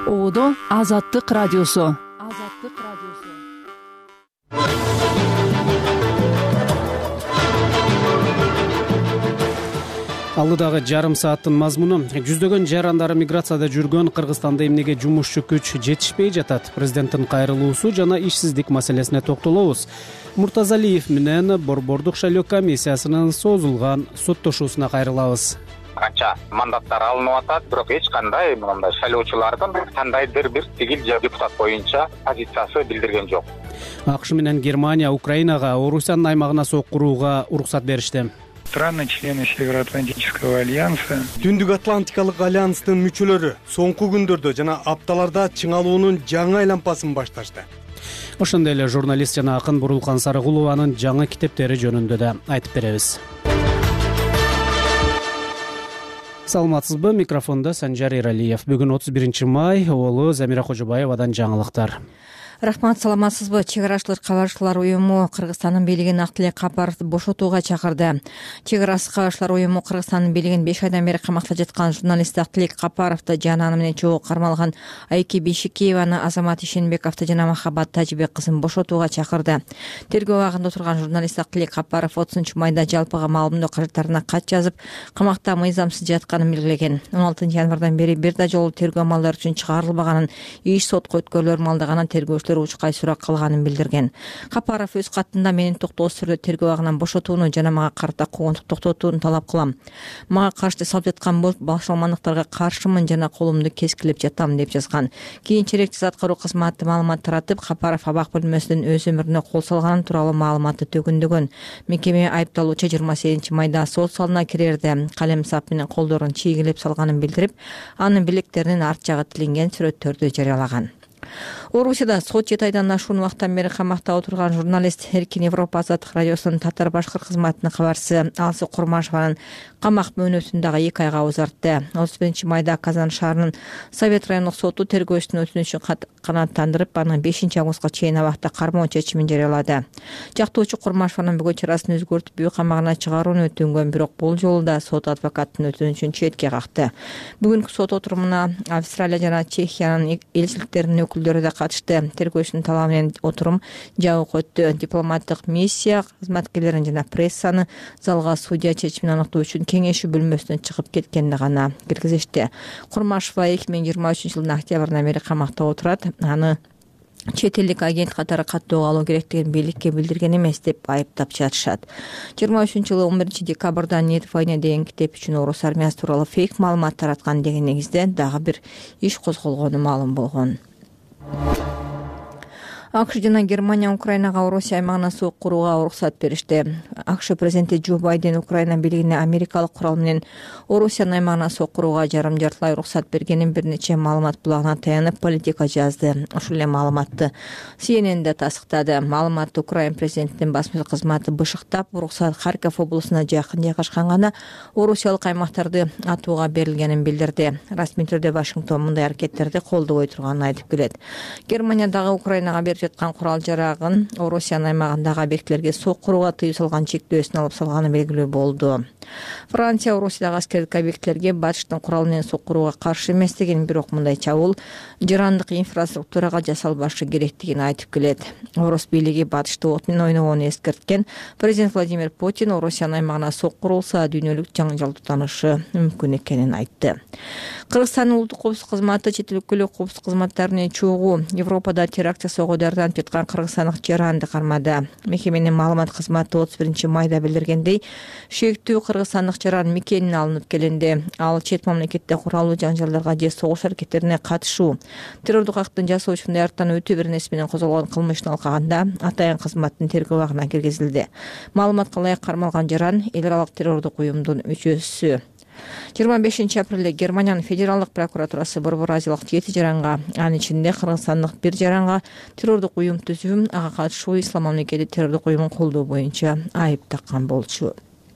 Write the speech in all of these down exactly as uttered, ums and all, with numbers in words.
Оодо Азаттык радиосу. Азаттык радиосу. Алыдагы жарым сааттын мазмуну: жүздөгөн жарандары миграцияда жүргөн Кыргызстанда эмнеге жумушчу күч жетишпей жатат? Президенттин кайрылуусу жана ишсиздик маселесине токтолобуз. Муртазалиев менен Борбордук шайлоо комиссиясынын созулган соттошуусуна кайрылабыз. Канча мандаттар алынып атат, бирок эч кандай мындай шайлоочулардын кандайдыр бир тигил же депутат боюнча позициясы билдирген жок. АКШ менен Германия Украинага Орусиянын аймагына соккурууга уруксат беришти. Страны члены Североатлантического альянса. Түндүк Атлантикалык альянстын мүчөлөрү соңку күндөрдө жана апталарда чыңалуунун жаңы айлампасын башташты. Ошондой эле журналист жана акын Бурулкан Сарыгулованын жаңы китептери жөнүндө да айтып беребиз. Саламатсызбы? Микрофондо Санжар Эралиев. Бүгүн отуз биринчи май, оолу Замира Кожобаевадан жаңылыктар. Рахмат, саламатсызбы? Чек арачылык кабарчылар уюму Кыргызстандын бийлигин Актилек Капаровду бошотууга чакырды. Чек арасы кабарчылар уюму Кыргызстандын бийлигин беш айдан бери камакта жаткан журналист Актилек Капаровду жана аны менен чогуу кармалган Айки Бишикееваны, Азамат Ишенбековду жана Махабат Тажибек кызын бошотууга чакырды. Тергөө абагында отурган журналист Актилек Капаров отузунчу майда жалпыга маалымдоо каражаттарына кат жазып, камакта мыйзамсыз жатканын белгилеген. он алтынчы январдан бери бир да жолу тергөө малдары үчүн чыгарылбаганын, иш сотко өткөрүлөр малдаганын тергөөчүлөр учкай сурак кылганын билдирген. Капаров өз катында менин токтоосуз түрдө тергөө абагынан бошотууну жана мага карата куугунтук токтотууну талап кылам. Мага каршы салып жаткан башаламандыктарга каршымын жана колумду кескилеп жатам деп жазган. Кийинчерээк Жаза аткаруу кызматы маалымат таратып, Капаров абак бөлмөсүнүн өз өмүрүнө кол салганы тууралуу маалыматты төгүндөгөн. Мекеме айыпталуучу жыйырма сегизинчи майда сот залына кирерде калем сап менен колдорун чийгилеп салганын билдирип, анын билектеринин арт жагы тилинген сүрөттөрдү жарыялаган. Орусияда сот жети айдан ашуун убакыттан бери камакта отурган журналист Эркин Европа азаттык радиосунун татар башкыр кызматынын кабарчысы Алсы Курмашеванын камак мөөнөтүн дагы эки айга узартты. отуз биринчи майда Казан шаарынын Совет райондук соту тергөөчүнүн өтүнүчүн канааттандырып, аны бешинчи августка чейин абакта кармоо чечимин жарыялады. Жактоочу Курмашеванын бүгүн чарасын өзгөртүп үй камагына чыгарууну өтүнгөн, бирок бул жолу да сот адвокаттын өтүнүчүн четке какты. Бүгүнкү сот отурумуна Австралия жана Чехиянын элчиликтеринин өкүлдөрү да катышты. Тергөөчүнүн талабы менен отурум жабык өттү. Дипломаттык миссия кызматкерлерин жана прессаны залга судья чечимин аныктоо үчүн кеңешүү бөлмөсүнөн чыгып кеткенде гана киргизишти. Курмашева эки миң жыйырма үчүнчү жылдын октябрынан бери камакта отурат. Аны чет элдик агент катары каттоого алуу керектигин бийликке билдирген эмес деп айыптап жатышат. жыйырма үчүнчү жылы он биринчи декабрда «Нет войне» деген китеп үчүн орус армиясы тууралуу фейк маалымат тараткан деген негизде дагы бир иш козголгону маалым болгон. АКШ жана Германия Украинага Орусия аймагына соккурууга уруксат беришти. АКШ президенти Джо Байден Украина бийлигине америкалык курал менен Орусиянын аймагына соккурууга жарым жартылай уруксат бергенин бир нече маалымат булагына таянып Политика жазды. Ошол эле маалыматты Си Эн Эн да тастыктады. Маалыматты Украина президентинин басма кызматы бышыктап, уруксат Харьков облусуна жакын жайгашкан гана орусиялык аймактарды атууга берилгенин билдирди. Расмий түрдө Вашингтон мындай аракеттерди колдобой турганын айтып келет. Германия дагы Украинага берип жаткан курал жарагын Орусиянын аймагындагы объектилерге соккурууга тыюу салган чектөөсүн алып салганы белгилүү болду. Франция Орусиядагы аскердик объектилерге батыштын курал менен соккурууга каршы эместигин, бирок мындай чабуул жарандык инфраструктурага жасалбашы керектигин айтып келет. Орус бийлиги батышты от менен ойногонун эскерткен. Президент Владимир Путин Орусиянын аймагына соккурулса дүйнөлүк жаңжал тутанышы мүмкүн экенин айтты. Кыргызстандын улуттук коопсуздук кызматы чет эл өлкөлүк коопсуздук кызматтарынын чогуу Европада теракт жасоого даярданып жаткан кыргызстандык жаранды кармады. Мекеменин маалымат кызматы отуз биринчи майда билдиргендей, шектүү кыргызстандык жаран мекенин алынып келинди. Ал чет мамлекетте куралуу жаңжалдарга же согуш аракеттерине катышуу, террордук актын жасоочунун даярттан өтүү беренеси менен козголгон кылмыштын алкагында атайын кызматтын тергөө абагына киргизилди. Маалыматка ылайык кармалган жаран эл аралык террордук уюмдун мүчөсү. жыйырма бешинчи апрелде Германиянын федералдык прокуратурасы Борбор Азиялык жети жаранга, анын ичинде кыргызстандык бир жаранга террордук уюм түзүү, ага катышуу, ислам мамлекети террордук уюмун колдоо боюнча айып таккан болчу.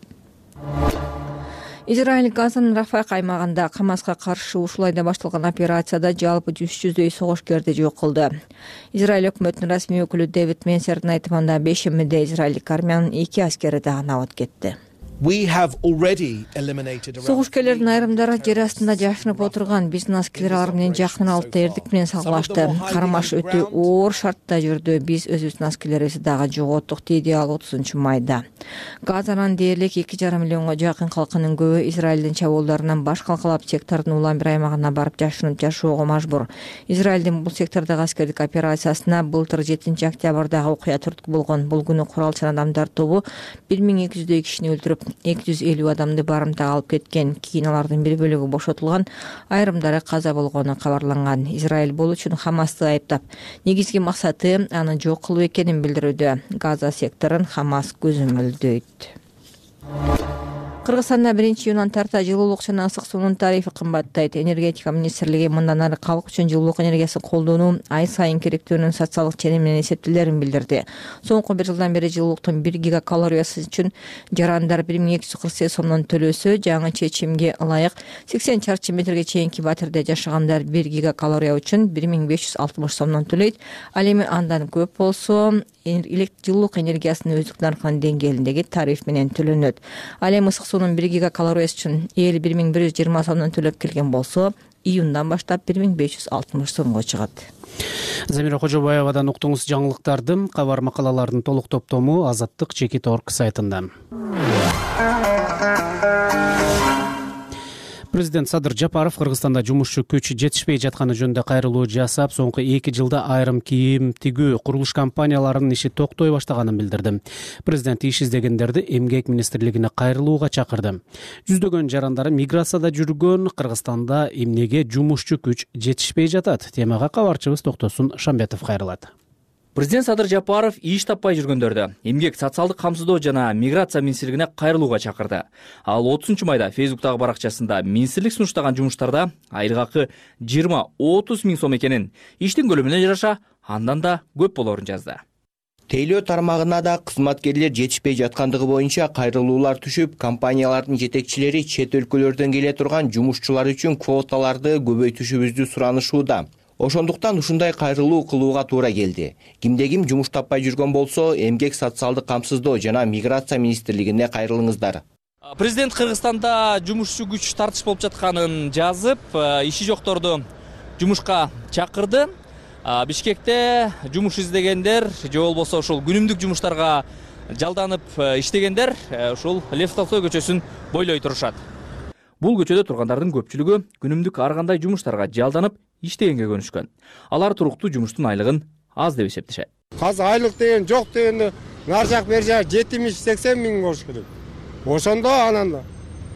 Израиль Газанын Рафах аймагында Хамаска каршы ушул айда башталган операцияда жалпы жүз жүздөй согушкерди жок кылды. Израиль өкмөтүнүн расмий өкүлү Дэвид Менсердин айтымында бешемиде израилдик армиянын эки аскери да набат кетти. Согушкерлердин айрымдары жер астында жашынып отурган биздин аскерлер алар менен жакын алты эрдик менен салгылашты. Кармаш өтө оор шартта жүрдү. Биз өзүбүздүн аскерлерибизди дагы жоготтук, дейди ал отузунчу майда. Газанын дээрлик эки жарым миллионго жакын калкынын көбү Израилдин чабуулдарынан баш калкалап сектордун улам бир аймагына барып жашынып жашоого мажбур. Израилдин бул сектордогу аскердик операциясына былтыр жетинчи октябрдагы окуя түрткү болгон. Бул күнү куралчан адамдар тобу бир миң эки жүздөй кишини өлтүрүп, эки жүз элүү адамды барымтага алып кеткен. Кийин алардын бир бөлүгү бошотулган, айрымдары каза болгону кабарланган. Израиль бул үчүн Хамасты айыптап, негизги максаты аны жок кылуу экенин билдирүүдө. Газа секторун Хамас көзөмөлдөйт. Кыргызстанда биринчи июндан тарта жылуулук жана ысык суунун тарифи кымбаттайт. Энергетика министрлиги мындан ары калк үчүн жылуулук энергиясын колдонуу ай сайын керектөөнүн социалдык ченем менен эсептелерин билдирди. Соңку бир жылдан бери жылуулуктун бир гигакалориясы үчүн жарандар бир миң эки жүз кырк сегиз сомдон төлөсө, жаңы чечимге ылайык сексен чарчы метрге чейинки батирде жашагандар бир гигакалория үчүн бир миң беш жүз алтымыш сомдон төлөйт. Ал эми андан көп болсо, жылуулук энергиясынын өздүк наркынын деңгээлиндеги тариф менен төлөнөт. Ал эми ысык суунун бир гигакалориясы үчүн эл бир миң бир жүз жыйырма сомдон төлөп келген болсо, июндан баштап бир миң беш жүз алтымыш сомго чыгат. Замира Кожобаевадан уктуңуз жаңылыктарды. Кабар макалалардын толук топтому Азаттык Чекит точка орг сайтында. Президент Садыр Жапаров Кыргызстанда жумушчу күч жетишпей жатканы жөнүндө кайрылуу жасап, соңку эки жылда айрым кийим тигүү курулуш компанияларынын иши токтой баштаганын билдирди. Президент иш издегендерди эмгек министрлигине кайрылууга чакырды. Жүздөгөн жарандары миграцияда жүргөн Кыргызстанда эмнеге жумушчу күч жетишпей жатат? Темага кабарчыбыз Токтосун Шамбетов кайрылат. Президент Садыр Жапаров иш таппай жүргөндөрдү эмгек социалдык камсыздоо жана миграция министрлигине кайрылууга чакырды. Ал отузунчу майда Фейсбуктагы баракчасында министрлик сунуштаган жумуштарда айлык акы жыйырма отуз миң сом экенин, иштин көлөмүнө жараша андан да көп болорун жазды. Тейлөө тармагына да кызматкерлер жетишпей жаткандыгы боюнча кайрылуулар түшүп, компаниялардын жетекчилери чет өлкөлөрдөн келе турган жумушчулар үчүн квоталарды көбөйтүшүбүздү суранышууда. Ошондуктан ушундай кайрылуу кылууга туура келди. Кимде ким жумуш таппай жүргөн болсо, эмгек социалдык камсыздоо жана миграция министрлигине кайрылыңыздар. Президент Кыргызстанда жумушчу күч тартыш болуп жатканын жазып, иши жокторду жумушка чакырды. Бишкекте жумуш издегендер же болбосо ушул күнүмдүк жумуштарга жалданып иштегендер ушул Лев Толстой көчөсүн бойлой турушат. Бул көчөдө тургандардын көпчүлүгү күнүмдүк ар кандай жумуштарга жалданып иштегенге көнүшкөн. Алар туруктуу жумуштун айлыгын аз деп эсептешет. Азыр айлык деген жок дегенде нар жак бер жак жетимиш сексен миң болуш керек. Ошондо анан да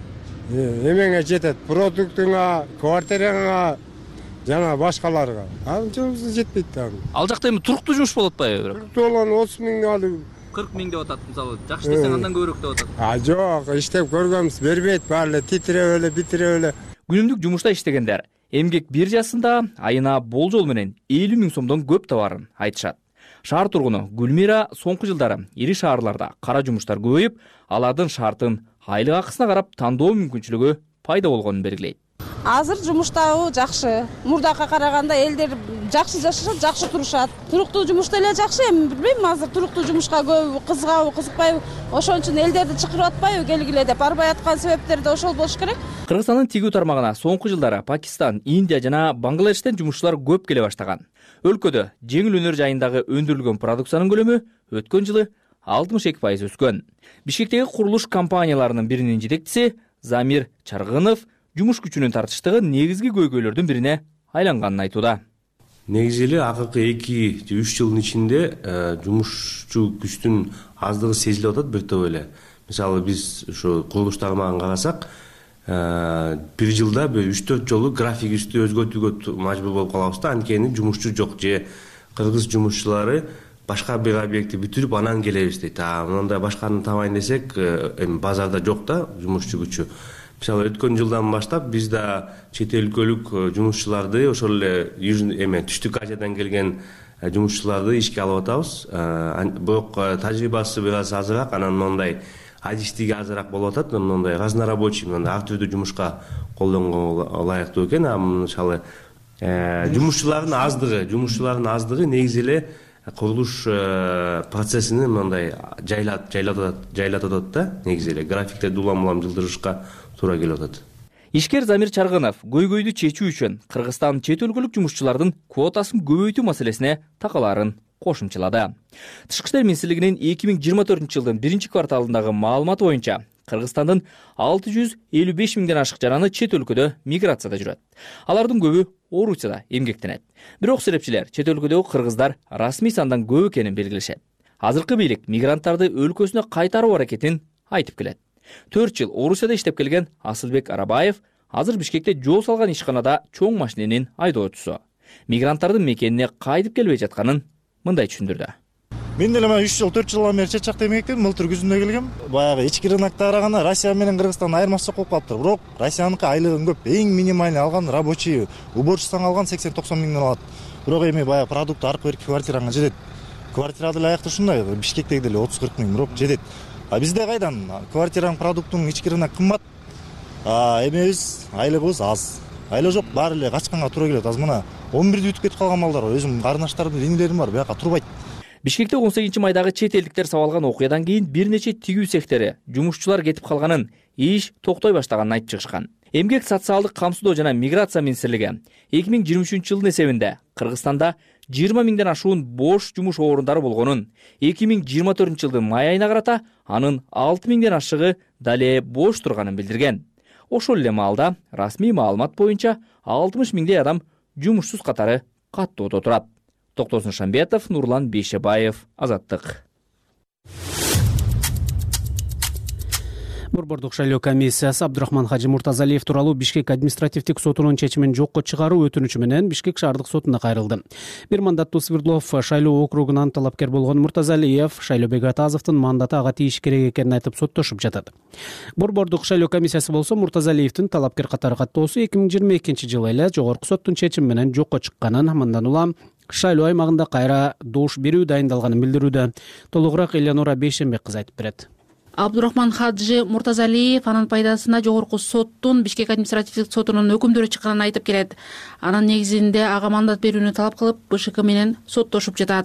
эмеңе жетет, продуктуңа, квартираңа жана башкаларга. Анын жумушу жетпейт да. Ал жакта эми туруктуу жумуш болот атпайбы бирок? Туруктуу болгон отуз миң алып кырк миң деп атат, мисалы, жакшы десең андан көбүрөөк деп атат. А жок, иштеп көргөнбүз, бербейт, баары эле титиреп эле, битирип эле. Күнүмдүк жумушта иштегендер эмгек биржасында айына болжол менен элүү миң сомдон көп табарын айтышат. Шаар тургуну Гүлмира соңку жылдары ири шаарларда кара жумуштар көбөйүп, алардын шартын айлык акысына карап тандоо мүмкүнчүлүгү пайда болгонун белгилейт. Азыр жумуштабы жакшы. Мурдакка караганда элдер жакшы жашашат, жакшы турушат. Туруктуу жумушта эле жакшы, эми билбейм, азыр туруктуу жумушка көп кызыгабы, кызыкпайбы, ошон үчүн элдерди чакырып атпайбы келгиле деп арбай аткан себептери да ошол болуш керек. Кыргызстандын тигүү тармагына соңку жылдары Пакистан, Индия жана Бангладештен жумушчулар көп келе баштаган. Өлкөдө жеңил өнөр жайындагы өндүрүлгөн продукциянын көлөмү өткөн жылы алтымыш эки пайыз өскөн. Бишкектеги курулуш компанияларынын биринин жетекчиси Замир Чаргынов жумуш күчүнүн тартыштыгы негизги көйгөйлөрдүн бирине айланганын айтууда. Негизи эле акыркы эки же үч жылдын ичинде жумушчу күчтүн аздыгы сезилип атат бир топ эле. Мисалы биз ушу курулуш тармагын карасак, бир жылда бир үч төрт жолу графигибизди өзгөртүүгө мажбур болуп калабыз да, анткени жумушчу жок же кыргыз жумушчулары башка бир объектти бүтүрүп анан келебиз дейт. А мындай башканы табайын десек, эми базарда жок да жумушчу күчү. Мисалы өткөн жылдан баштап биз да чет өлкөлүк жумушчуларды, ошол эле эме Түштүк Азиядан келген жумушчуларды ишке алып атабыз. Бирок тажрыйбасы бир аз азыраак, анан мындай адистиги азыраак болуп атат. Мындай разнорабочий, мындай ар түрдүү жумушка колдонгонго ылайыктуу экен. А мисалы жумушчулардын аздыгы, жумушчулардын аздыгы негизи эле курулуш процессини мындай жайлатып атат да, негизи эле графиктерди улам улам жылдырышка туура келип атат. Ишкер Замир Чаргынов көйгөйдү чечүү үчүн Кыргызстан чет өлкөлүк жумушчулардын квотасын көбөйтүү маселесине такалаарын кошумчалады. Тышкы иштер министрлигинин эки миң жыйырма төртүнчү жылдын биринчи кварталындагы маалыматы боюнча Кыргызстандын алты жүз элүү беш миңден ашык жараны чет өлкөдө миграцияда жүрөт. Алардын көбү Орусияда эмгектенет. Бирок серепчилер чет өлкөдөгү кыргыздар расмий сандан көп экенин белгилешет. Азыркы бийлик мигранттарды өлкөсүнө кайтаруу аракетин айтып келет. төрт жыл Орусияда иштеп келген Асылбек Арабаев азыр Бишкекте жол салган ишканада чоң машиненин айдоочусу. Мигранттардын мекенине кайтып келбей жатканын мындай түшүндүрдү. Мен деле мына үч жыл төрт жылдан бери чет жакта эмгектенем, былтыр күзүндө келгем. Баягы ички рынокто караганда Россия менен Кыргызстан айырмасы жок болуп калыптыр. Бирок Россияныкы айлыгын көп, эң минимальный алган рабочий, уборщицаң алган сексен токсон миңден алат. Бирок эми баягы продукт аркы берки квартираңа жетет. Квартира деле аякта ушундай, Бишкектеги деле отуз кырк миң, бирок жетет. А бизде кайдан? Квартираң, продукттун ички рынок кымбат. А эмебиз айлыгыбыз аз. Айла жок, баары эле качканга туура келет. Аз мына он бирде бүтүп кетип калган балдар, өзүм карындаштардын инилерим бар, бияка турбайт. Бишкекте он сегизинчи майдагы чет элдиктер сабалган окуядан кийин бир нече тигүү цехтери жумушчулар кетип калганын, иш токтой баштаганын айтып чыгышкан. Эмгек социалдык камсыздоо жана миграция министрлиги эки миң жыйырма үчүнчү жылдын эсебинде Кыргызстанда жыйырма миңден ашуун бош жумуш орундары болгонун, эки миң жыйырма төртүнчү жылдын май айына карата анын алты миңден ашыгы дале бош турганын билдирген. Ошол эле маалда расмий маалымат боюнча алтымыш миңдей адам жумушсуз катары каттоодо турат. Токтосун Шамбетов, Нурлан Бейшебаев, Азаттык. Борбордук шайлоо комиссиясы Абдурахман Хажы Муртазалиев тууралуу Бишкек административдик сотунун чечимин жокко чыгаруу өтүнүчү менен Бишкек шаардык сотуна кайрылды. Бир мандаттуу Свердлов шайлоо округунан талапкер болгон Муртазалиев Шайлообек Атазовдун мандаты ага тийиш керек экенин айтып соттошуп жатат. Борбордук шайлоо комиссиясы болсо Муртазалиевдин талапкер катары каттоосу эки миң жыйырма экинчи жылы эле жогорку соттун чечими менен жокко чыкканын, мындан улам шайлоо аймагында кайра добуш берүү дайындалганын билдирүүдө. Толугураак Элеонора Бейшембек кызы айтып берет. Абдурахман Хаджи Муртазалиев анын пайдасына жогорку соттун Бишкек административдик сотунун өкүмдөрү чыкканын айтып келет. Анын негизинде ага мандат берүүнү талап кылып, БШК менен соттошуп жатат.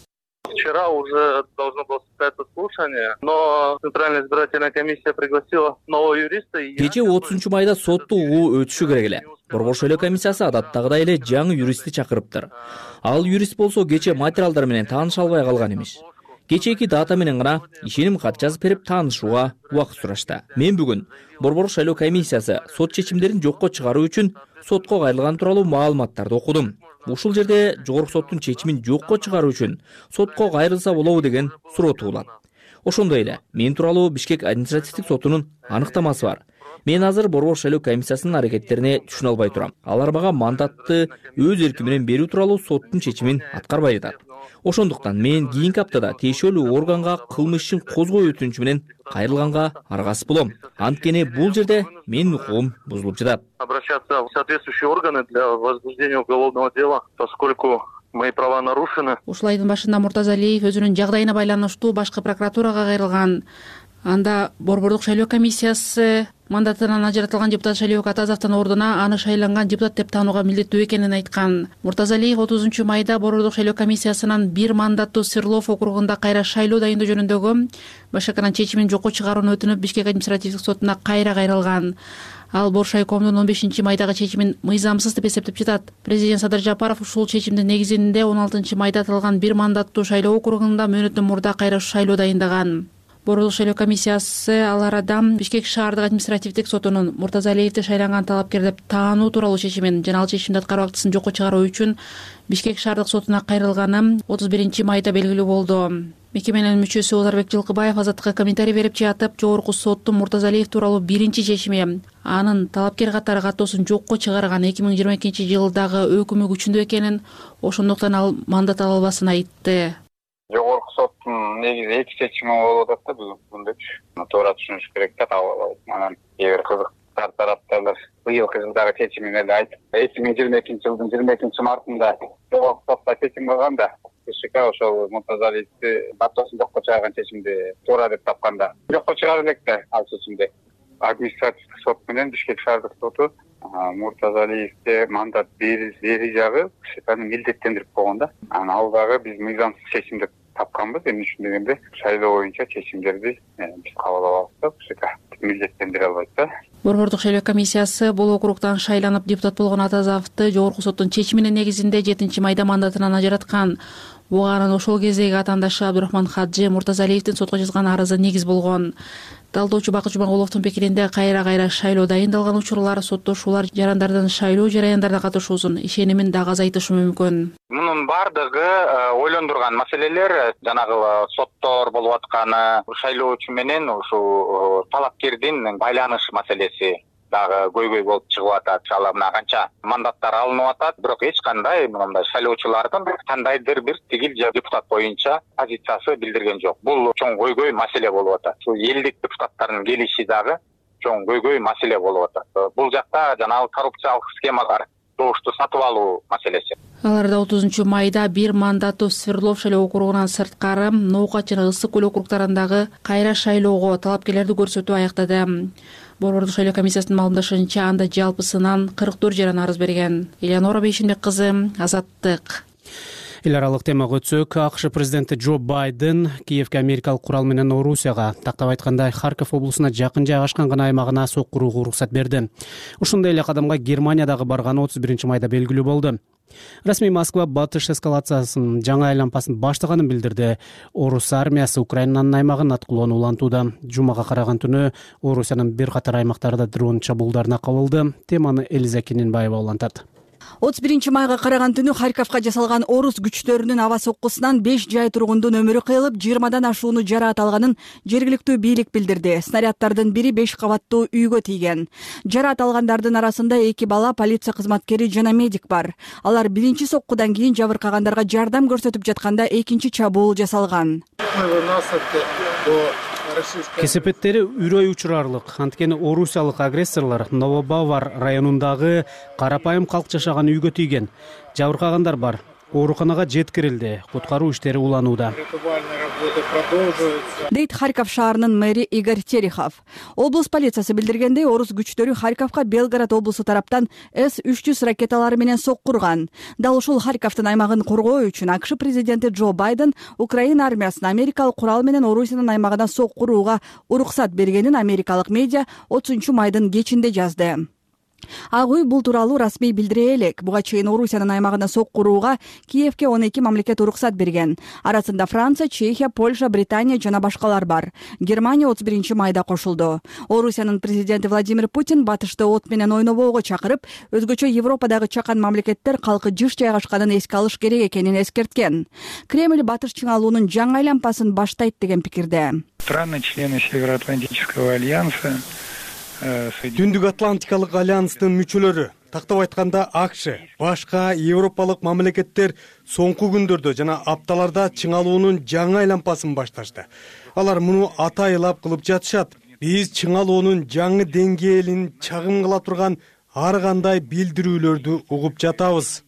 Вчера уже должно было состояться слушание, но Центральная избирательная комиссия пригласила нового юриста. Кече отузунчу майда сотту угуу өтүшү керек эле. Борбор шайлоо комиссиясы адаттагыдай эле жаңы юристти чакырыптыр. Ал юрист болсо кече материалдар менен тааныша албай калган имиш. Кечеки дата менен гана ишеним кат жазып берип таанышууга убакыт сурашты. Мен бүгүн Борбор шайлоо комиссиясы сот чечимдерин жокко чыгаруу үчүн сотко кайрылган тууралуу маалыматтарды окудум. Ушул жерде жогорку соттун чечимин жокко чыгаруу үчүн сотко кайрылса болобу деген суроо туулат. Ошондой эле мен тууралуу Бишкек административдик сотунун аныктамасы бар. Мен азыр Борбор шайлоо комиссиясынын аракеттерине түшүнө албай турам. Алар мага мандатты өз эрки менен берүү тууралуу соттун чечимин аткарбай жатат. Ошондуктан мен кийинки аптада тиешелүү органга кылмыш ишин козгоо өтүнүчү менен кайрылганга аргасыз болом. Анткени бул жерде менин укугум бузулуп жатат. Обращаться в соответствующие органы для возбуждения уголовного дела, поскольку мои права нарушены. Ушул айдын башында Муртазалиев өзүнүн жагдайына байланыштуу башкы прокуратурага кайрылган. Анда Борбордук шайлоо комиссиясы мандатынан ажыратылган депутат Шайлообек Атазовдун ордуна аны шайланган депутат деп таанууга милдеттүү экенин айткан. Муртазалиев отузунчу майда Борбордук шайлоо комиссиясынын бир мандаттуу Свердлов округунда кайра шайлоо дайындоо жөнүндөгү БШКнын чечимин жокко чыгарууну өтүнүп Бишкек административдик сотуна кайра кайрылган. Ал Боршайкомдун он бешинчи майдагы чечимин мыйзамсыз деп эсептеп жатат. Президент Садыр Жапаров ушул чечимдин негизинде он алтынчы майда аталган бир мандаттуу шайлоо округунда мөөнөттөн мурда кайра шайлоо дайындаган. Борбордук шайлоо комиссиясы ал арада Бишкек шаардык административдик сотунун Муртазалиевди шайланган талапкер деп таануу тууралуу чечимин жана ал чечимди аткаруу актысын жокко чыгаруу үчүн Бишкек шаардык сотуна кайрылганы отуз биринчи майда белгилүү болду. Мекеменин мүчөсү Озарбек Жылкыбаев Азаттыкка комментарий берип жатып, жогорку соттун Муртазалиев тууралуу биринчи чечими анын талапкер катары каттоосун жокко чыгарган эки миң жыйырма экинчи жылдагы өкүмү күчүндө экенин, ошондуктан ал мандат ала албасын айтты. Жогорку соттун негизи эки чечими болуп атат да, бүгүнкүндөчү. Туура түшүнүш керек да. Анан эгер кызыктар тараптарлар быйылкы жылдагы чечимин эле айтып, эки миң жыйырма экинчи жылдын жыйырма экинчи мартында жогорку сотто чечим кылганда, БШК ошол Муртазалиевди каттоосун жокко чыгарган чечимди туура деп тапканда, жокко чыгара элек да ал чечимди. Административдик сот менен Бишкек шаардык соту Муртазалиевге мандат бери жагы аны милдеттендирип койгон да. Анан ал дагы биз мыйзамсыз чечим деп тапканбыз. Эми үчүн дегенде шайлоо боюнча чечимдерди биз кабыл алабыз да, милдеттендире албайт да. Борбордук шайлоо комиссиясы бул округтан шайланып депутат болгон Атазовду жогорку соттун чечиминин негизинде жетинчи майда мандатынан ажыраткан. Буга анын ошол кездеги атаандашы Абдурахман Хаджи Муртазалиевдин сотко жазган арызы негиз болгон. Талдоочу Бакыт Жумагуловдун пикиринде кайра-кайра шайлоо дайындалган учурлар соттошуулар жарандардын шайлоо жараяндарына катышуусун ишенимин дагы азайтышы мүмкүн. Мунун бардыгы ойлондурган маселелер жанагы соттор болуп атканы, шайлоочу менен ушул талапкердин байланыш маселеси дагы көйгөй болуп чыгып атат. Ал мына канча мандаттар алынып атат, бирок эч кандай мындай шайлоочулардын кандайдыр бир тигил депутат боюнча позициясы билдирген жок. Бул чоң көйгөй маселе болуп атат. Ушул элдик депутаттардын келиши дагы чоң көйгөй маселе болуп атат. Бул жакта жанагы коррупциялык схемалар, добушту сатып алуу маселеси. Аларда отузунчу майда бир мандаттуу Свердлов шайлоо округунан сырткары Ноокат жана Ысык көл округдарындагы кайра шайлоого талапкерлерди көрсөтүү аяктады. Борбордук шайлоо комиссиясынын маалымдашынча анда жалпысынан кырк төрт жаран арыз берген. Элеонора Бейшенбек кызы, Азаттык. Эл аралык темага өтсөк, АКШ президенти Джо Байден Киевге америкалык курал менен Орусияга, тактап айтканда Харьков облусуна жакын жайгашкан гана аймагына сок курууга уруксат берди. Ушундай эле кадамга Германиядагы барганы отуз биринчи майда белгилүү болду. Расмий Москва батыш эскалациясынын жаңы айланпасын баштаганын билдирди. Орус армиясы Украинанын аймагын аткылоону улантууда. Жумага караган түнү Орусиянын бир катар аймактарында дрон чабуулдарына кабылды. Теманы Элиза Кененбаева улантат. отуз биринчи майга караган түнү Харьковго жасалган орус күчтөрүнүн аба соккусунан беш жай тургундун өмүрү кыйылып, жыйырмадан ашууну жараат алганын жергиликтүү бийлик билдирди. Снаряддардын бири беш кабаттуу үйгө тийген. Жараат алгандардын арасында эки бала, полиция кызматкери жана медик бар. Алар биринчи соккудан кийин жабыркагандарга жардам көрсөтүп жатканда экинчи чабуул жасалган. Кесепеттери үрөй учурарлык. Анткени орусиялык агрессорлор Новобавар районундагы карапайым калк жашаган үйгө тийген. Жабыркагандар бар. Ооруканага жеткирилди. Куткаруу иштери уланууда. Дейт Харьков шаарынын мэри Игорь Терехов. Облус полициясы билдиргендей, орус күчтөрү Харьковго Белгород облусу тараптан эс үч жүз ракеталары менен сок курган. Дал ушул Харьковдун аймагын коргоо үчүн АКШ президенти Джо Байден Украина армиясына америкалык курал менен Орусиянын аймагына сок курууга уруксат бергенин америкалык медиа отузунчу майдын кечинде жазды. Ак үй бул тууралуу расмий билдире элек. Буга чейин Орусиянын аймагына сок курууга Киевге он эки мамлекет уруксат берген. Арасында Франция, Чехия, Польша, Британия жана башкалар бар. Германия отуз биринчи майда кошулду. Орусиянын президенти Владимир Путин батышты от менен ойнобоого чакырып, өзгөчө Европадагы чакан мамлекеттер калкы жыш жайгашканын эске алыш керек экенин эскерткен. Кремль батыш чыңалуунун жаңы айланпасын баштайт деген пикирде. Страны члены Североатлантического альянса Түндүк Атлантикалык альянстын мүчөлөрү, тактап айтканда АКШ, башка европалык мамлекеттер соңку күндөрдө жана апталарда чыңалуунун жаңы айланпасын башташты. Алар муну атайылап кылып жатышат. Биз чыңалуунун жаңы деңгээлин чагым кыла турган ар кандай билдирүүлөрдү угуп жатабыз.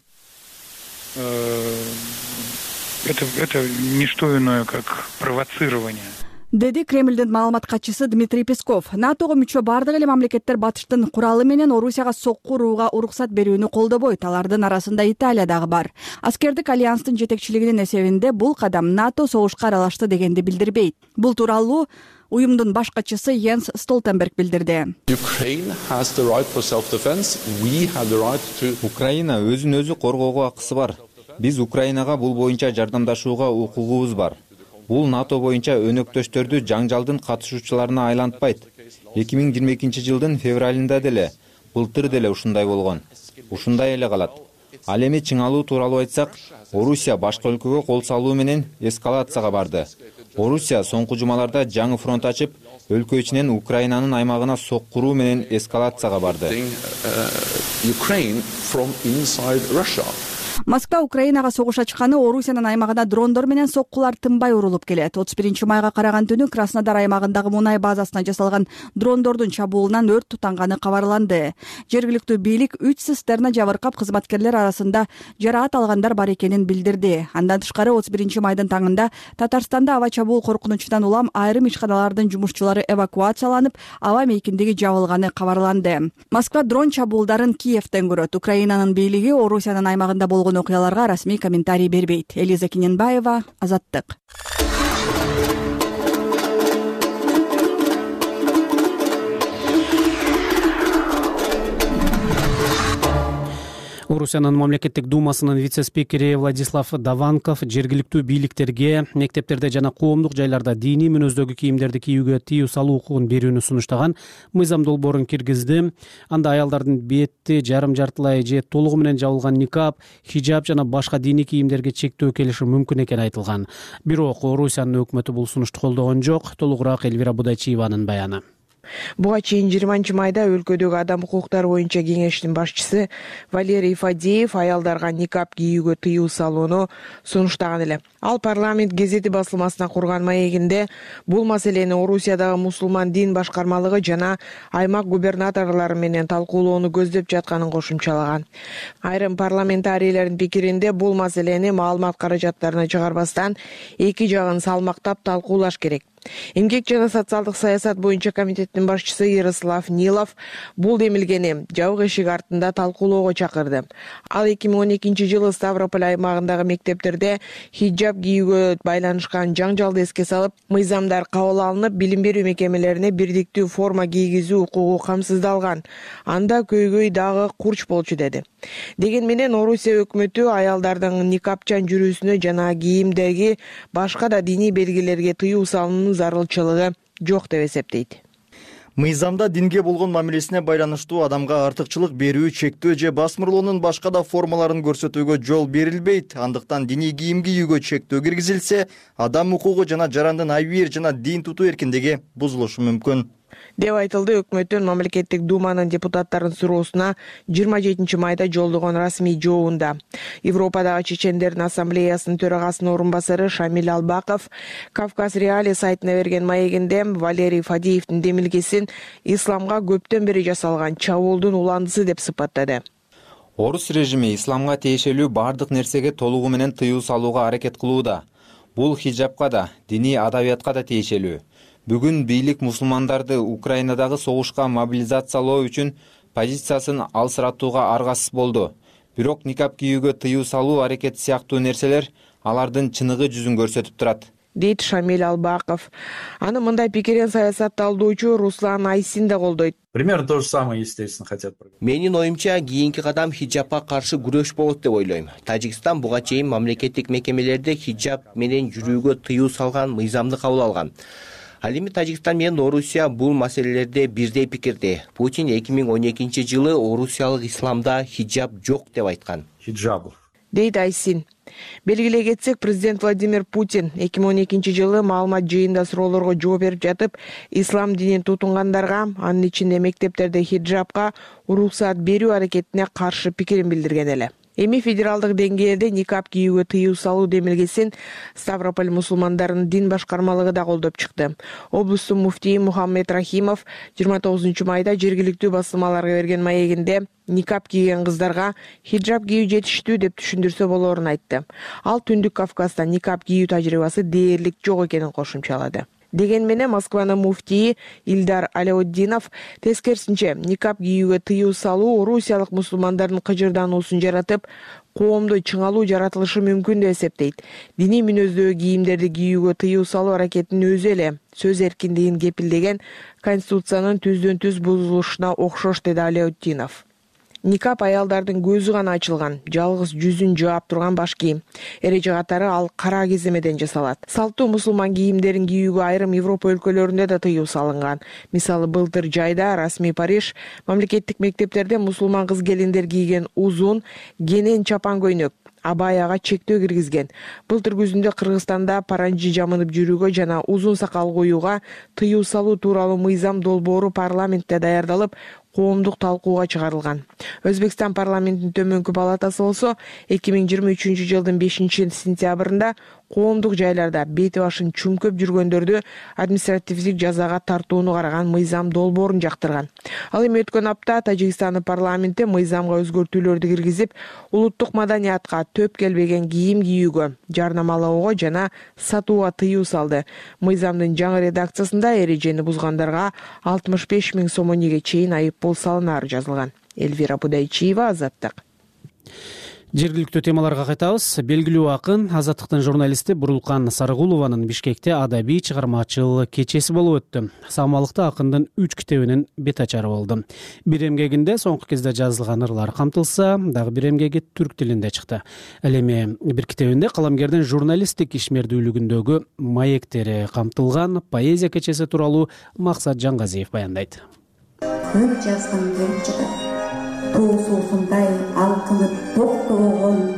Это это не что иное, как провоцирование. Деди Кремльдин маалымат катчысы Дмитрий Песков. НАТОго мүчө бардык эле мамлекеттер батыштын куралы менен Орусияга сок курууга уруксат берүүнү колдобойт. Алардын арасында Италия дагы бар. Аскердик альянстын жетекчилигинин эсебинде бул кадам НАТО согушка аралашты дегенди билдирбейт. Бул тууралуу уюмдун баш катчысы Йенс Столтенберг билдирди. Украина өзүн өзү коргоого акысы бар. Биз Украинага бул боюнча жардамдашууга укугубуз бар. Бул НАТО боюнча өнөктөштөрдү жаңжалдын катышуучуларына айлантпайт. эки миң жыйырма экинчи жылдын февралында деле, былтыр деле ушундай болгон. Ушундай эле калат. Ал эми чыңалуу тууралуу айтсак, Орусия башка өлкөгө кол салуу менен эскалацияга барды. Орусия соңку жумаларда жаңы фронт ачып, өлкө ичинен Украинанын аймагына сок куруу менен эскалацияга барды. Москва Украинага согуш ачканы Орусиянын аймагына дрондор менен соккулар тынбай урулуп келет. отуз биринчи майга караган түнү Краснодар аймагындагы мунай базасына жасалган дрондордун чабуулунан өрт тутанганы кабарланды. Жергиликтүү бийлик үч цистерна жабыркап, кызматкерлер арасында жараат алгандар бар экенин билдирди. Андан тышкары отуз биринчи майдын таңында Татарстанда аба чабуул коркунучунан улам айрым ишканалардын жумушчулары эвакуацияланып, аба мейкиндиги жабылганы кабарланды. Москва дрон чабуулдарын Киевден көрөт. Украинанын бийлиги Орусиянын аймагында болгон окуяларга расмий комментарий бербейт. Элиза Киненбаева, Азаттык. Орусиянын мамлекеттик думасынын вице-спикери Владислав Даванков жергиликтүү бийликтерге мектептерде жана коомдук жайларда диний мүнөздөгү кийимдерди кийүүгө тыюу салуу укугун берүүнү сунуштаган мыйзам долбоорун киргизди. Анда аялдардын бетти жарым жартылай же толугу менен жабылган никап, хижаб жана башка диний кийимдерге чектөө келиши мүмкүн экени айтылган. Бирок Орусиянын өкмөтү бул сунушту колдогон жок. Толугураак Элвира Будайчиеванын баяны. Буга чейин жыйырманчы майда өлкөдөгү адам укуктары боюнча кеңештин башчысы Валерий Фадеев аялдарга никап кийүүгө тыюу салууну сунуштаган эле. Ал парламент гезети басылмасына курган маегинде бул маселени Орусиядагы мусулман дин башкармалыгы жана аймак губернаторлору менен талкуулоону көздөп жатканын кошумчалаган. Айрым парламентарийлердин пикиринде бул маселени маалымат каражаттарына чыгарбастан эки жагын салмактап талкуулаш керек. Эмгек жана социалдык саясат боюнча комитеттин башчысы Ярослав Нилов бул демилгени жабык эшик артында талкуулоого чакырды. Ал эки миң он экинчи жылы Ставрополь аймагындагы мектептерде хиджаб кийүүгө байланышкан жаңжалды эске салып, мыйзамдар кабыл алынып, билим берүү мекемелерине бирдиктүү форма кийгизүү укугу камсыздалган. Анда көйгөй дагы курч болчу деди. Деген менен Орусия өкмөтү аялдардын никапчан жүрүүсүнө жана кийимдеги башка да диний белгилерге тыюу салуунун зарылчылыгы жок деп эсептейт. Мыйзамда динге болгон мамилесине байланыштуу адамга артыкчылык берүү, чектөө же басмырлоонун башка да формаларын көрсөтүүгө жол берилбейт. Андыктан диний кийим кийүүгө чектөө киргизилсе, адам укугу жана жарандын айбир жана дин тутуу эркиндиги бузулушу мүмкүн деп айтылды өкмөттүн мамлекеттик думанын депутаттарынын суроосуна жыйырма жетинчи майда жолдогон расмий жообунда. Европадагы чечендердин ассамблеясынын төрагасынын орун басары Шамиль Албаков Кавказ Реали сайтына берген маегинде Валерий Фадеевдин демилгесин исламга көптөн бери жасалган чабуулдун уландысы деп сыпаттады. Орус режими исламга тиешелүү бардык нерсеге толугу менен тыюу салууга аракет кылууда. Бул хиджабка да, диний адабиятка да тиешелүү. Бүгүн бийлик мусулмандарды Украинадагы согушка мобилизациялоо үчүн позициясын алсыратууга аргасыз болду. Бирок никап кийүүгө тыюу салуу аракети сыяктуу нерселер алардын чыныгы жүзүн көрсөтүп турат, дейт Шамиль Албаков. Аны мындай пикирин саясатталдоочу Руслан Айсин да колдойт. Примерно то же самое, естественно, хотят. Менин оюмча кийинки кадам хиджабка каршы күрөш болот деп ойлойм. Тажикстан буга чейин мамлекеттик мекемелерде хиджаб менен жүрүүгө тыюу салган мыйзамды кабыл алган. Ал эми Тажикстан менен Орусия бул маселелерде бирдей пикирде. Путин эки миң он экинчи жылы орусиялык исламда хиджаб жок деп айткан. Хиджаб дейт Айсин. Белгилей кетсек, президент Владимир Путин эки миң он экинчи жылы маалымат жыйында суроолорго жооп берип жатып, ислам динин тутунгандарга, анын ичинде мектептерде хиджабка уруксаат берүү аракетине каршы пикирин билдирген эле. Эми федералдык деңгээлде никап кийүүгө тыюу салуу демилгесин Ставрополь мусулмандарынын дин башкармалыгы да колдоп чыкты. Облустун муфтийи Мухаммед Рахимов жыйырма тогузунчу майда жергиликтүү басылмаларга берген маегинде никап кийген кыздарга хиджаб кийүү жетиштүү деп түшүндүрсө болоорун айтты. Ал Түндүк Кавказда никап кийүү тажрыйбасы дээрлик жок экенин кошумчалады. Деген менен Москванын муфтийи Ильдар Аляутдинов тескерисинче никап кийүүгө тыюу салуу орусиялык мусулмандардын кыжырдануусун жаратып, коомдо чыңалуу жаратылышы мүмкүн деп эсептейт. Диний мүнөздөгү кийимдерди кийүүгө тыюу салуу аракетинин өзү эле сөз эркиндигин кепилдеген Конституциянын түздөн түз бузулушуна окшош, деди Аляутдинов. Никап аялдардын көзү гана ачылган, жалгыз жүзүн жаап турган баш кийим. Эреже катары ал кара кеземеден жасалат. Салттуу мусулман кийимдерин кийүүгө айрым Европа өлкөлөрүндө да тыюу салынган. Мисалы, былтыр жайда расмий Париж мамлекеттик мектептерде мусулман кыз келиндер кийген узун, кенен чапан көйнөк, абаяга чектөө киргизген. Былтыр күзүндө Кыргызстанда паранжи жамынып жүрүүгө жана узун сакал коюуга тыюу салуу тууралуу мыйзам долбоору парламентте даярдалып, коомдук талкууга чыгарылган. Өзбекстан парламентинин төмөнкү палатасы болсо эки миң жыйырма үчүнчү жылдын бешинчи сентябрында коомдук жайларда бети башын чумкөп жүргөндөрдү административдик жазага тартууну караган мыйзам долбоорун жактырган. Ал эми өткөн апта Тажикстандын парламенти мыйзамга өзгөртүүлөрдү киргизип, улуттук маданиятка төп келбеген кийим кийүүгө, жарнамалоого жана сатууга тыюу салды. Мыйзамдын жаңы редакциясында эрежени бузгандарга алтымыш беш миң сомонеге чейин айыппул салынары жазылган. Эльвира Будайчиева, Азаттык. Жергиликтүү темаларга кайтабыз. Белгилүү акын, Азаттыктын журналисти Бурулкан Сарыгулованын Бишкекте адабий чыгармачыл кечеси болуп өттү. Самалыкта акындын үч китебинин бет ачары болду. Бир эмгегинде соңку кезде жазылган ырлар камтылса, дагы бир эмгеги түрк тилинде чыкты. Ал эми бир китебинде каламгердин журналисттик ишмердүүлүгүндөгү маектери камтылган поэзия кечеси тууралуу Максат Жангазиев баяндайт. Көп жазган келип жатат. Тоосундай алкынып токтогон,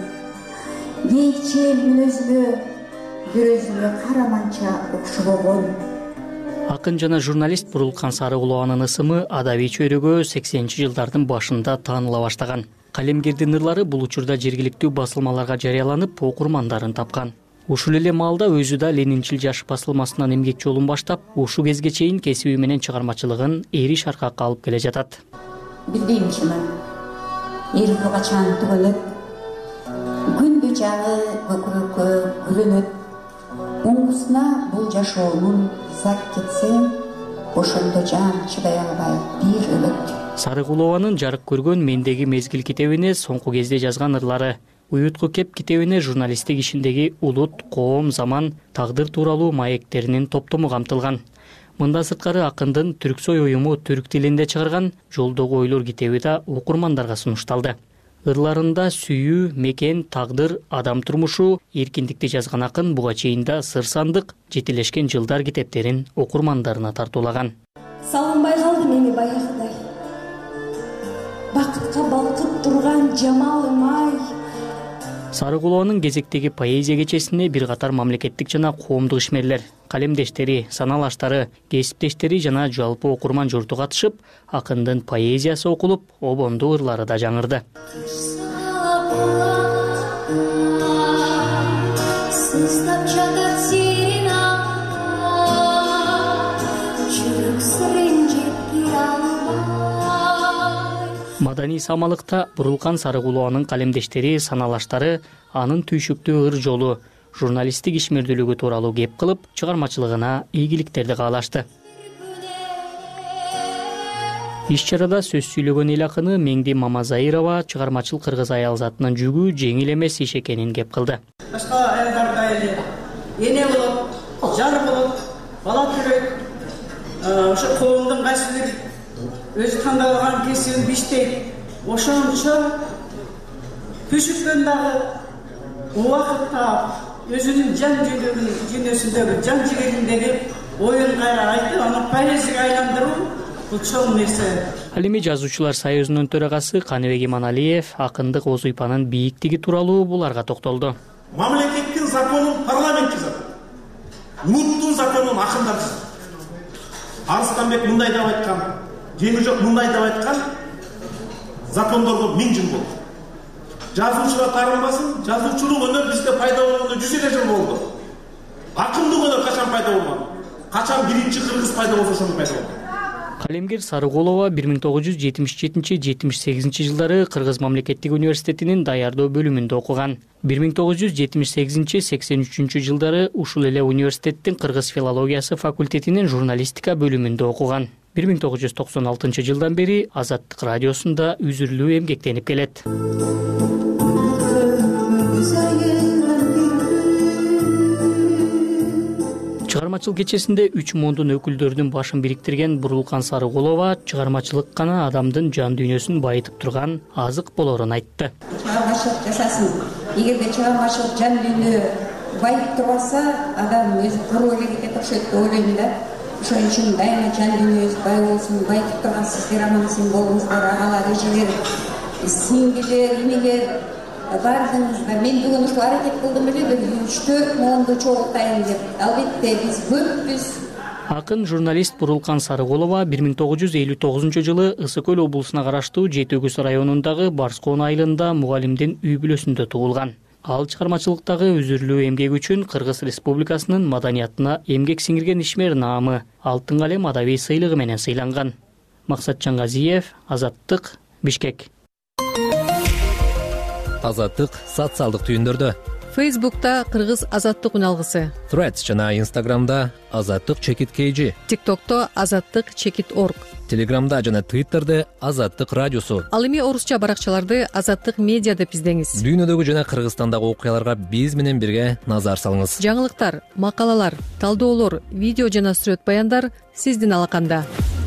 кийчи мүнөзгө, көрөзгө караманча окшогон. Акын жана журналист Бурулкан Сарыгулованын ысымы адабий чөйрөгө сексенинчи жылдардын башында тааныла баштаган. Калемгердин ырлары бул учурда жергиликтүү басылмаларга жарыяланып, окурмандарын тапкан. Ушул эле маалда өзү да Ленинчил жаш басылмасынан эмгек жолун баштап, ушу кезге чейин кесиби менен чыгармачылыгын эри шаркакка алып келе жатат. Билбейм чыма. Эрүү качан түгөлөт. Күндү жагы көкүрөккө күрөнөт. Оңгусуна бул жашоонун зак кетсе, ошондо жан чыдай албай бир өлөт. Сарыгулованын жарык көргөн Мендеги мезгил китебине соңку кезде жазган ырлары, Уютку кеп китебине журналисттик ишиндеги улут, коом, заман, тагдыр тууралуу маектеринин топтому камтылган. Мында сырткары акындын Түрксой уюму түрк тилинде чыгарган Жолдогу ойлор китеби да окурмандарга сунушталды. Ырларында сүйүү, мекен, тагдыр, адам турмушу, эркиндикти жазган акын буга чейин да сыр сандык, жетелешкен жылдар китептерин окурмандарына тартуулаган. Салынбай калдым эми баягыдай. Бакытка балкып турган жамалым ай. Сарыгулованын кезектеги поэзия кечесине бир катар мамлекеттик жана коомдук ишмерлер, калемдештери, саналаштары, кесиптештери жана жалпы окурман журту катышып, акындын поэзиясы окулуп, обондуу ырлары да жаңырды. Маданий самалыкта Бурулкан Сарыгулованын калемдештери, саналаштары анын түйшүктүү ыр жолу, журналисттик ишмердүүлүгү тууралуу кеп кылып, чыгармачылыгына ийгиликтерди каалашты. Иш-чарада сөз сүйлөгөн эл акыны Меңди Мамазайрова чыгармачыл кыргыз аял затынын жүгү жеңил эмес иш экенин кеп кылды. Башка аялдардай эле эне болуп, жар болуп, бала төрөйт, ошо коомдун кайсыбир өзү тандалган кесибин биштейт. Ошончо түшүккөн дагы убакыт таап, өзүнүн жан дүйнөсүндөгү, жан жигериндеги оюн кайра айтып, аны поэзияга айландыруу бул чоң нерсе. Ал эми Жазуучулар союзунун төрагасы Каныбек Иманалиев акындык оз уйпанын бийиктиги тууралуу буларга токтолду. Мамлекеттин законун парламент жазат. Улуттун законун акындар жазат. Арыстанбек мындай деп айткан, Жеңишжок мындай деп айткан, закондорго миң жыл болду. Жазуучулар тарынбасын, жазуучулук өнөр бизде пайда болгондо жүз элүү жыл болду. Акындык өнөр качан пайда болгон? Качан биринчи кыргыз пайда болсо ошондо пайда болду. Калемгер Сарыгулова бир миң тогуз жүз жетимиш жетинчи — жетимиш сегизинчи жылдары Кыргыз мамлекеттик университетинин даярдоо бөлүмүндө окуган. бир миң тогуз жүз жетимиш сегизинчи — сексен үчүнчү жылдары ушул эле университеттин Кыргыз филологиясы факультетинин журналистика бөлүмүндө окуган. бир миң тогуз жүз токсон алтынчы жылдан бери Азаттык радиосунда үзүрлүү эмгектенип келет. Чыгармачыл кечесинде үч мондун өкүлдөрдүн башын бириктирген Бурулкан Сарыгулова чыгармачылык гана адамдын жан дүйнөсүн байытып турган азык болорун айтты. Чыгармачылык жасасын. Эгерде чыгармачылык жан дүйнө байып турса, адам өзү көргө кетет окшойт деп ойлойм да. Ошон үчүн дайыма жан дүйнөбүз бай болсун, байытып турган сиздер аман-эсен болуңуздар, агалар, эжелер, сиңдилер, эмелер бардыңыздар. Мен бүгүн ушул аракет кылдым эле, бир үч төрт моонду чогултайын деп. Албетте биз көппүз, Акын журналист Бурулкан Сарыголова бир миң тогуз жүз элүү тогузунчу жылы Ысык көл облусуна караштуу Жети Өгүз районундагы Барскоон айылында мугалимдин үй бүлөсүндө туулган. Ал чыгармачылыктагы үзүрлүү эмгеги үчүн Кыргыз Республикасынын маданиятына эмгек сиңирген ишмер наамы Алтын калем адабий сыйлыгы менен сыйланган. Максатжан Газиев, Азаттык, Бишкек. Азаттык социалдык түйүндөрдө. Фейсбукта Кыргыз Азаттык үналгысы. Threads жана Инстаграмда Азаттык чекит kg. ТикТокто Азаттык чекит орг. Телеграмда жана Твиттерде Азаттык радиосу. Ал эми орусча баракчаларды Азаттык медиа деп издеңиз. Дүйнөдөгү жана Кыргызстандагы окуяларга биз менен бирге назар салыңыз. Жаңылыктар, макалалар, талдоолор, видео жана сүрөт баяндар сиздин алаканда.